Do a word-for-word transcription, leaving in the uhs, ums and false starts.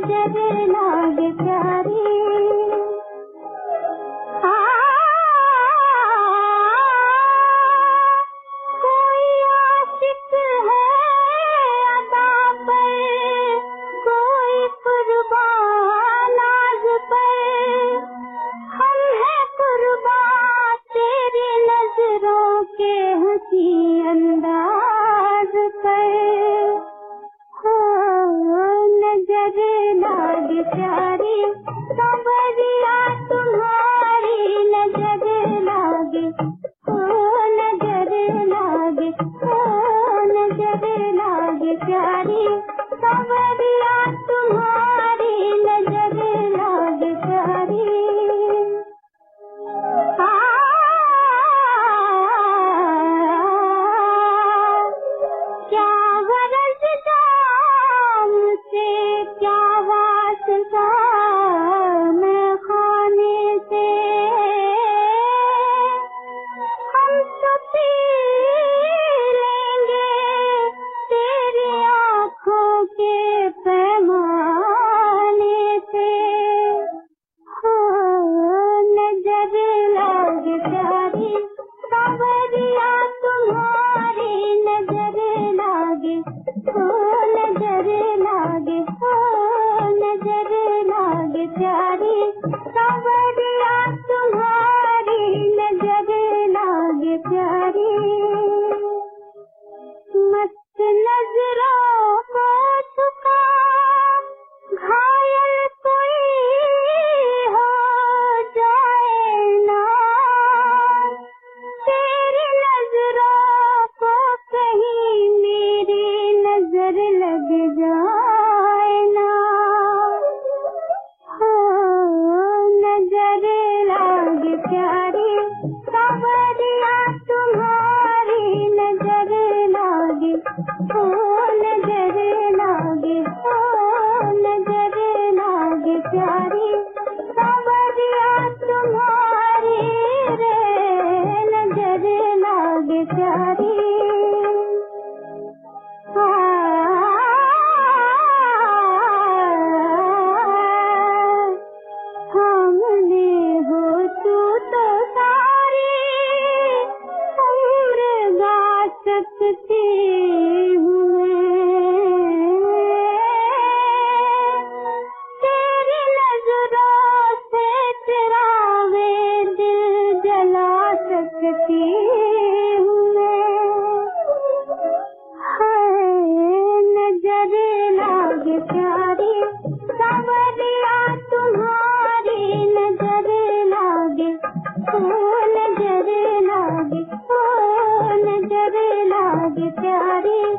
नजर लागे प्यारी। अंदाज पर हो नजर लागे प्यारी, सांवरिया तुम्हारी नजर लागे, हो नजर लागे, हो नजर लागे प्यारी, सांवरिया तुम्हारी नजर लागे प्यारी। मस्त नजरों को झुका घायल कोई हो जाए ना, तेरी नजरों को कहीं मेरी नजर लग जाए ना, हो नजर लागे प्यारी, सांवरिया तुम्हारी नजर लागे, हो नजर लागे, हो नजर लागे प्यारी, सांवरिया तुम्हारी रे नजर लागे प्यारी। हमने हो तू तो सारी उम्र गा सकती हुए, तेरी नजरों से चिरागे दिल जला सकती हुए, नजर लागे प्यारी, सांवरिया तुम्हारी नजर लागे, हो नजर लागे, हो नजर लागे प्यारी।